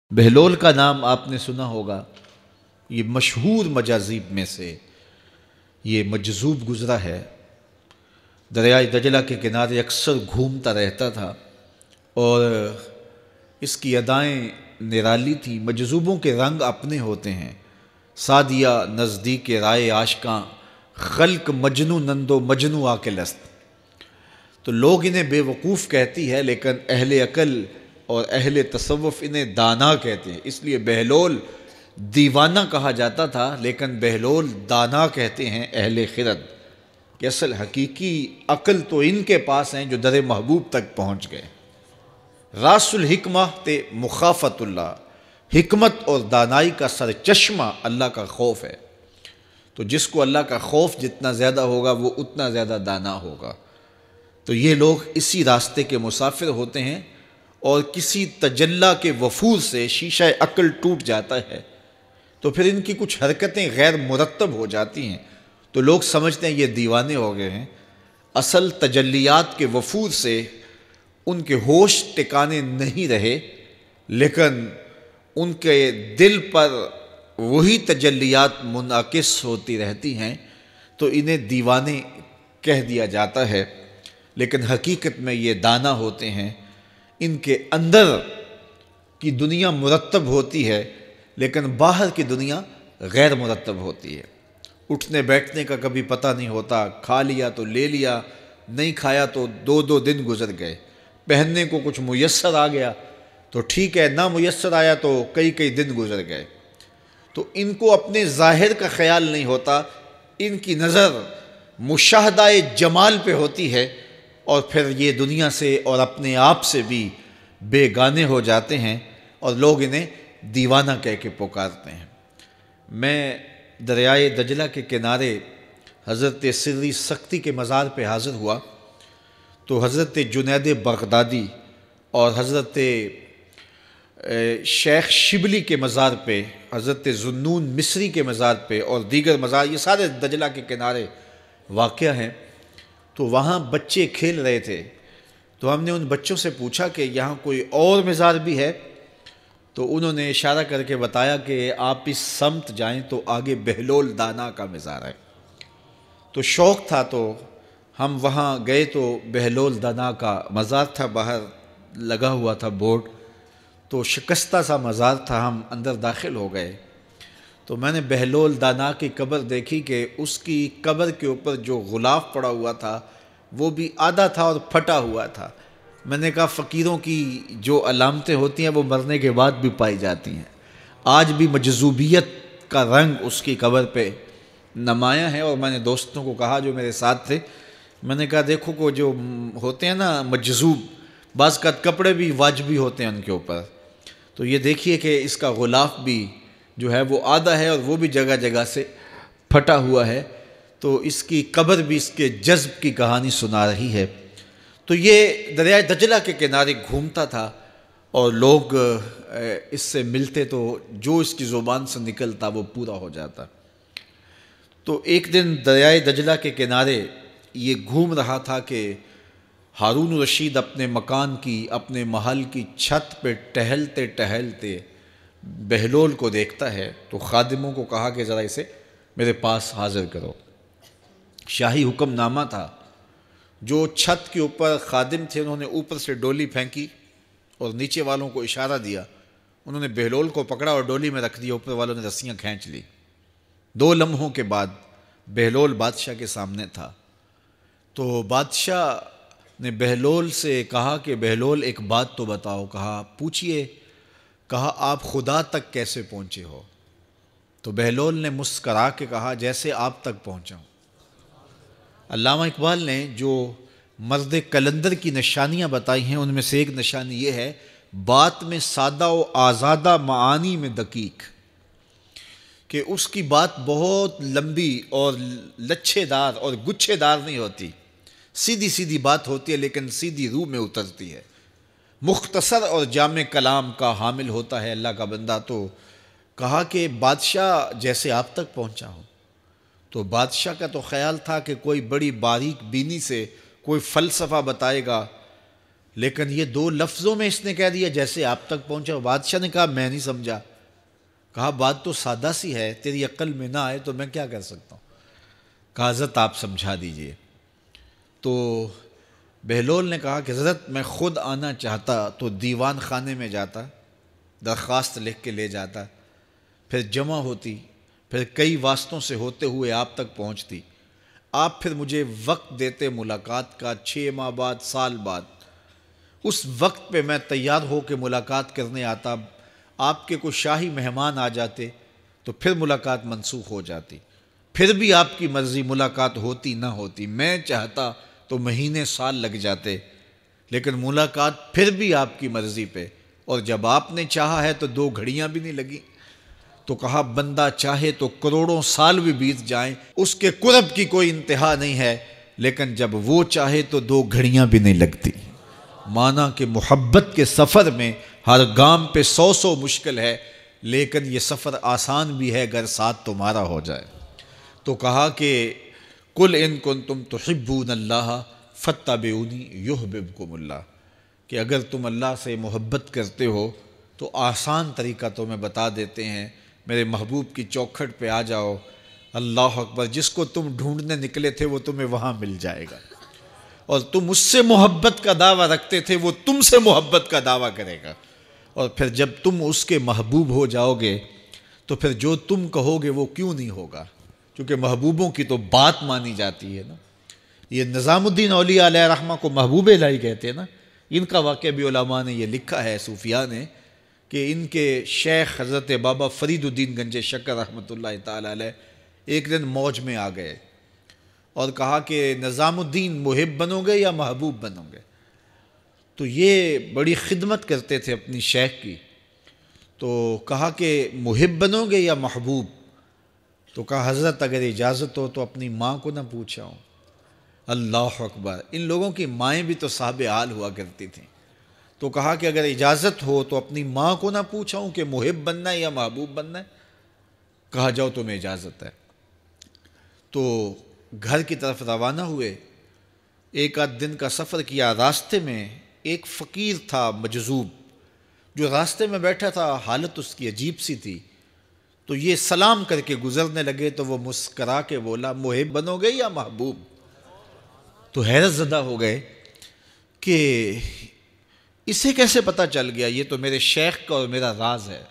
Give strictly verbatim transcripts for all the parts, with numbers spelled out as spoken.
بہلول کا نام آپ نے سنا ہوگا، یہ مشہور مجاذیب میں سے یہ مجذوب گزرا ہے۔ دریائے دجلہ کے کنارے اکثر گھومتا رہتا تھا اور اس کی ادائیں نرالی تھیں۔ مجذوبوں کے رنگ اپنے ہوتے ہیں، سادیہ نزدیک رائے عاشقاں، خلق مجنو نندو مجنو آ کے لست۔ تو لوگ انہیں بے وقوف کہتی ہے، لیکن اہل عقل اور اہل تصوف انہیں دانا کہتے ہیں۔ اس لیے بہلول دیوانہ کہا جاتا تھا، لیکن بہلول دانا کہتے ہیں اہل خرد، کہ اصل حقیقی عقل تو ان کے پاس ہیں جو در محبوب تک پہنچ گئے۔ راس الحکمہ تے مخافت اللہ، حکمت اور دانائی کا سر چشمہ اللہ کا خوف ہے۔ تو جس کو اللہ کا خوف جتنا زیادہ ہوگا وہ اتنا زیادہ دانا ہوگا۔ تو یہ لوگ اسی راستے کے مسافر ہوتے ہیں، اور کسی تجلی کے وفور سے شیشہ عقل ٹوٹ جاتا ہے تو پھر ان کی کچھ حرکتیں غیر مرتب ہو جاتی ہیں، تو لوگ سمجھتے ہیں یہ دیوانے ہو گئے ہیں۔ اصل تجلیات کے وفور سے ان کے ہوش ٹکانے نہیں رہے، لیکن ان کے دل پر وہی تجلیات منعکس ہوتی رہتی ہیں، تو انہیں دیوانے کہہ دیا جاتا ہے، لیکن حقیقت میں یہ دانا ہوتے ہیں۔ ان کے اندر کی دنیا مرتب ہوتی ہے، لیکن باہر کی دنیا غیر مرتب ہوتی ہے۔ اٹھنے بیٹھنے کا کبھی پتہ نہیں ہوتا، کھا لیا تو لے لیا، نہیں کھایا تو دو دو دن گزر گئے۔ پہننے کو کچھ میسر آ گیا تو ٹھیک ہے، نہ میسر آیا تو کئی کئی دن گزر گئے۔ تو ان کو اپنے ظاہر کا خیال نہیں ہوتا، ان کی نظر مشاہدہ جمال پہ ہوتی ہے، اور پھر یہ دنیا سے اور اپنے آپ سے بھی بے گانے ہو جاتے ہیں، اور لوگ انہیں دیوانہ کہہ کے پکارتے ہیں۔ میں دریائے دجلہ کے کنارے حضرت سری سختی کے مزار پہ حاضر ہوا تو حضرت جنید بغدادی اور حضرت شیخ شبلی کے مزار پہ، حضرت ذوالنون مصری کے مزار پہ اور دیگر مزار، یہ سارے دجلہ کے کنارے واقع ہیں۔ تو وہاں بچے کھیل رہے تھے، تو ہم نے ان بچوں سے پوچھا کہ یہاں کوئی اور مزار بھی ہے؟ تو انہوں نے اشارہ کر کے بتایا کہ آپ اس سمت جائیں تو آگے بہلول دانا کا مزار ہے۔ تو شوق تھا تو ہم وہاں گئے، تو بہلول دانا کا مزار تھا، باہر لگا ہوا تھا بورڈ، تو شکستہ سا مزار تھا، ہم اندر داخل ہو گئے۔ تو میں نے بہلول دانا کی قبر دیکھی کہ اس کی قبر کے اوپر جو غلاف پڑا ہوا تھا وہ بھی آدھا تھا اور پھٹا ہوا تھا۔ میں نے کہا فقیروں کی جو علامتیں ہوتی ہیں وہ مرنے کے بعد بھی پائی جاتی ہیں، آج بھی مجذوبیت کا رنگ اس کی قبر پہ نمایاں ہے۔ اور میں نے دوستوں کو کہا جو میرے ساتھ تھے، میں نے کہا دیکھو کو جو ہوتے ہیں نا مجذوب، بعض کا کپڑے بھی واجبی ہوتے ہیں ان کے اوپر، تو یہ دیکھیے کہ اس کا غلاف بھی جو ہے وہ آدھا ہے اور وہ بھی جگہ جگہ سے پھٹا ہوا ہے، تو اس کی قبر بھی اس کے جذب کی کہانی سنا رہی ہے۔ تو یہ دریائے دجلہ کے کنارے گھومتا تھا اور لوگ اس سے ملتے تو جو اس کی زبان سے نکلتا وہ پورا ہو جاتا۔ تو ایک دن دریائے دجلہ کے کنارے یہ گھوم رہا تھا کہ ہارون رشید اپنے مکان کی، اپنے محل کی چھت پہ ٹہلتے ٹہلتے بہلول کو دیکھتا ہے، تو خادموں کو کہا کہ ذرا اسے میرے پاس حاضر کرو۔ شاہی حکم نامہ تھا، جو چھت کے اوپر خادم تھے انہوں نے اوپر سے ڈولی پھینکی اور نیچے والوں کو اشارہ دیا، انہوں نے بہلول کو پکڑا اور ڈولی میں رکھ دیا، اوپر والوں نے رسیاں کھینچ لی۔ دو لمحوں کے بعد بہلول بادشاہ کے سامنے تھا، تو بادشاہ نے بہلول سے کہا کہ بہلول ایک بات تو بتاؤ، کہا پوچھئے، کہا آپ خدا تک کیسے پہنچے ہو؟ تو بہلول نے مسکرا کے کہا جیسے آپ تک پہنچا ہوں۔ علامہ اقبال نے جو مرد کلندر کی نشانیاں بتائی ہیں ان میں سے ایک نشانی یہ ہے، بات میں سادہ و آزادہ، معانی میں دقیق، کہ اس کی بات بہت لمبی اور لچھے دار اور گچھے دار نہیں ہوتی، سیدھی سیدھی بات ہوتی ہے لیکن سیدھی روح میں اترتی ہے۔ مختصر اور جامع کلام کا حامل ہوتا ہے اللہ کا بندہ۔ تو کہا کہ بادشاہ جیسے آپ تک پہنچا ہوں، تو بادشاہ کا تو خیال تھا کہ کوئی بڑی باریک بینی سے کوئی فلسفہ بتائے گا، لیکن یہ دو لفظوں میں اس نے کہہ دیا جیسے آپ تک پہنچا۔ بادشاہ نے کہا میں نہیں سمجھا۔ کہا بات تو سادہ سی ہے، تیری عقل میں نہ آئے تو میں کیا کر سکتا ہوں۔ کہا حضرت آپ سمجھا دیجئے۔ تو بہلول نے کہا کہ حضرت میں خود آنا چاہتا تو دیوان خانے میں جاتا، درخواست لکھ کے لے جاتا، پھر جمع ہوتی، پھر کئی واسطوں سے ہوتے ہوئے آپ تک پہنچتی، آپ پھر مجھے وقت دیتے ملاقات کا، چھ ماہ بعد، سال بعد۔ اس وقت پہ میں تیار ہو کے ملاقات کرنے آتا، آپ کے کوئی شاہی مہمان آ جاتے تو پھر ملاقات منسوخ ہو جاتی، پھر بھی آپ کی مرضی ملاقات ہوتی نہ ہوتی۔ میں چاہتا تو مہینے سال لگ جاتے، لیکن ملاقات پھر بھی آپ کی مرضی پہ، اور جب آپ نے چاہا ہے تو دو گھڑیاں بھی نہیں لگی۔ تو کہا بندہ چاہے تو کروڑوں سال بھی بیت جائیں، اس کے قرب کی کوئی انتہا نہیں ہے، لیکن جب وہ چاہے تو دو گھڑیاں بھی نہیں لگتی۔ مانا کہ محبت کے سفر میں ہر گام پہ سو سو مشکل ہے، لیکن یہ سفر آسان بھی ہے اگر ساتھ تمہارا ہو جائے۔ تو کہا کہ قل ان کنتم تحبون اللہ فاتبعونی یحببکم اللہ، کہ اگر تم اللہ سے محبت کرتے ہو تو آسان طریقہ تمہیں بتا دیتے ہیں، میرے محبوب کی چوکھٹ پہ آ جاؤ، اللہ اکبر، جس کو تم ڈھونڈنے نکلے تھے وہ تمہیں وہاں مل جائے گا، اور تم اس سے محبت کا دعویٰ رکھتے تھے وہ تم سے محبت کا دعویٰ کرے گا، اور پھر جب تم اس کے محبوب ہو جاؤ گے تو پھر جو تم کہو گے وہ کیوں نہیں ہوگا، کیونکہ محبوبوں کی تو بات مانی جاتی ہے نا۔ یہ نظام الدین اولیاء علیہ رحمہ کو محبوب الہی کہتے ہیں نا۔ ان کا واقعہ بھی علماء نے یہ لکھا ہے، صوفیاء نے، کہ ان کے شیخ حضرت بابا فرید الدین گنج شکر رحمۃ اللہ تعالیٰ علیہ ایک دن موج میں آ گئے اور کہا کہ نظام الدین محب بنو گے یا محبوب بنو گے؟ تو یہ بڑی خدمت کرتے تھے اپنی شیخ کی، تو کہا کہ محب بنو گے یا محبوب؟ تو کہا حضرت اگر اجازت ہو تو اپنی ماں کو نہ پوچھاؤں۔ اللہ اکبر، ان لوگوں کی مائیں بھی تو صاحب حال ہوا کرتی تھیں۔ تو کہا کہ اگر اجازت ہو تو اپنی ماں کو نہ پوچھاؤں کہ محب بننا ہے یا محبوب بننا ہے؟ کہا جاؤ تمہیں اجازت ہے۔ تو گھر کی طرف روانہ ہوئے، ایک آدھ دن کا سفر کیا، راستے میں ایک فقیر تھا مجذوب جو راستے میں بیٹھا تھا، حالت اس کی عجیب سی تھی، تو یہ سلام کر کے گزرنے لگے تو وہ مسکرا کے بولا محب بنو گے یا محبوب؟ تو حیرت زدہ ہو گئے کہ اسے کیسے پتہ چل گیا، یہ تو میرے شیخ کا اور میرا راز ہے۔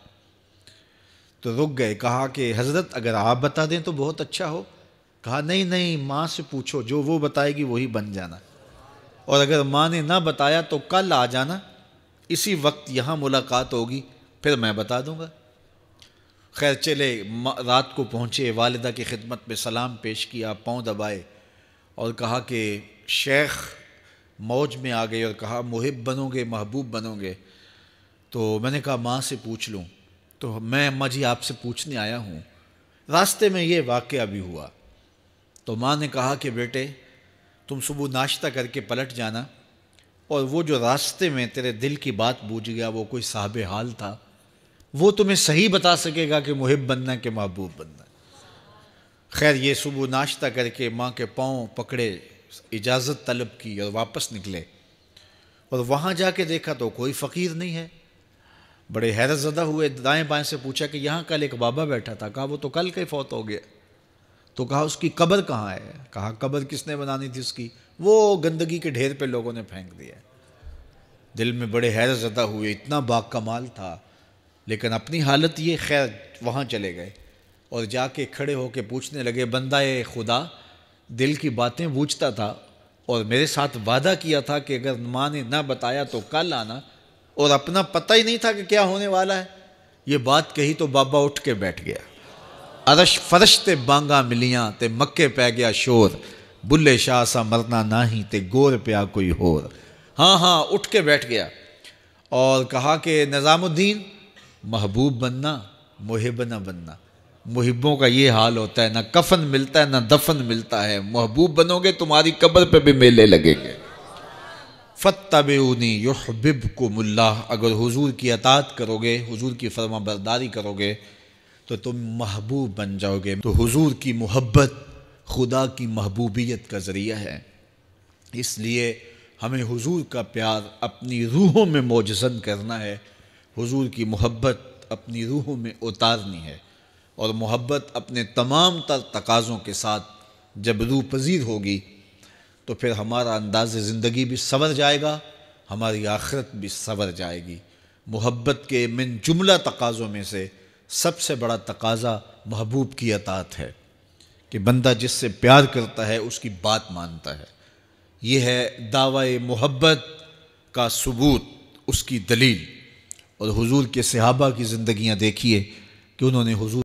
تو رک گئے، کہا کہ حضرت اگر آپ بتا دیں تو بہت اچھا ہو۔ کہا نہیں نہیں، ماں سے پوچھو، جو وہ بتائے گی وہی بن جانا، اور اگر ماں نے نہ بتایا تو کل آ جانا، اسی وقت یہاں ملاقات ہوگی، پھر میں بتا دوں گا۔ خیر چلے، رات کو پہنچے، والدہ کی خدمت میں سلام پیش کیا، پاؤں دبائے اور کہا کہ شیخ موج میں آ گئے اور کہا محب بنو گے محبوب بنو گے؟ تو میں نے کہا ماں سے پوچھ لوں۔ تو میں اماں جی آپ سے پوچھنے آیا ہوں، راستے میں یہ واقعہ بھی ہوا۔ تو ماں نے کہا کہ بیٹے تم صبح ناشتہ کر کے پلٹ جانا، اور وہ جو راستے میں تیرے دل کی بات بوجھ گیا وہ کوئی صاحب حال تھا، وہ تمہیں صحیح بتا سکے گا کہ محب بننا کہ محبوب بننا۔ خیر یہ صبح ناشتہ کر کے ماں کے پاؤں پکڑے، اجازت طلب کی اور واپس نکلے، اور وہاں جا کے دیکھا تو کوئی فقیر نہیں ہے۔ بڑے حیرت زدہ ہوئے، دائیں بائیں سے پوچھا کہ یہاں کل ایک بابا بیٹھا تھا۔ کہا وہ تو کل کا ہی فوت ہو گیا۔ تو کہا اس کی قبر کہاں ہے؟ کہا قبر کس نے بنانی تھی اس کی؟ وہ گندگی کے ڈھیر پہ لوگوں نے پھینک دیا۔ دل میں بڑے حیرت زدہ ہوئے، اتنا با کمال تھا، لیکن اپنی حالت یہ، خیر وہاں چلے گئے اور جا کے کھڑے ہو کے پوچھنے لگے بندہ خدا دل کی باتیں بوجھتا تھا اور میرے ساتھ وعدہ کیا تھا کہ اگر ماں نے نہ بتایا تو کل آنا، اور اپنا پتہ ہی نہیں تھا کہ کیا ہونے والا ہے۔ یہ بات کہی تو بابا اٹھ کے بیٹھ گیا۔ عرش فرش تے بانگا ملیاں تے مکے پہ گیا شور، بلے شاہ سا مرنا ناہی تے گور پیا کوئی ہور۔ ہاں ہاں اٹھ کے بیٹھ گیا اور کہا کہ نظام الدین محبوب بننا محب نہ بننا۔ محبوں کا یہ حال ہوتا ہے، نہ کفن ملتا ہے نہ دفن ملتا ہے، محبوب بنو گے تمہاری قبر پہ بھی میلے لگیں گے۔ فاتبعونی یحببکم اللہ، اگر حضور کی اطاعت کرو گے، حضور کی فرما برداری کرو گے تو تم محبوب بن جاؤ گے۔ تو حضور کی محبت خدا کی محبوبیت کا ذریعہ ہے، اس لیے ہمیں حضور کا پیار اپنی روحوں میں موجزن کرنا ہے، حضور کی محبت اپنی روحوں میں اتارنی ہے، اور محبت اپنے تمام تر تقاضوں کے ساتھ جب روح پذیر ہوگی تو پھر ہمارا انداز زندگی بھی سنور جائے گا، ہماری آخرت بھی سنور جائے گی۔ محبت کے من جملہ تقاضوں میں سے سب سے بڑا تقاضا محبوب کی اطاعت ہے، کہ بندہ جس سے پیار کرتا ہے اس کی بات مانتا ہے۔ یہ ہے دعوی محبت کا ثبوت، اس کی دلیل۔ اور حضور کے صحابہ کی زندگیاں دیکھیے کہ انہوں نے حضور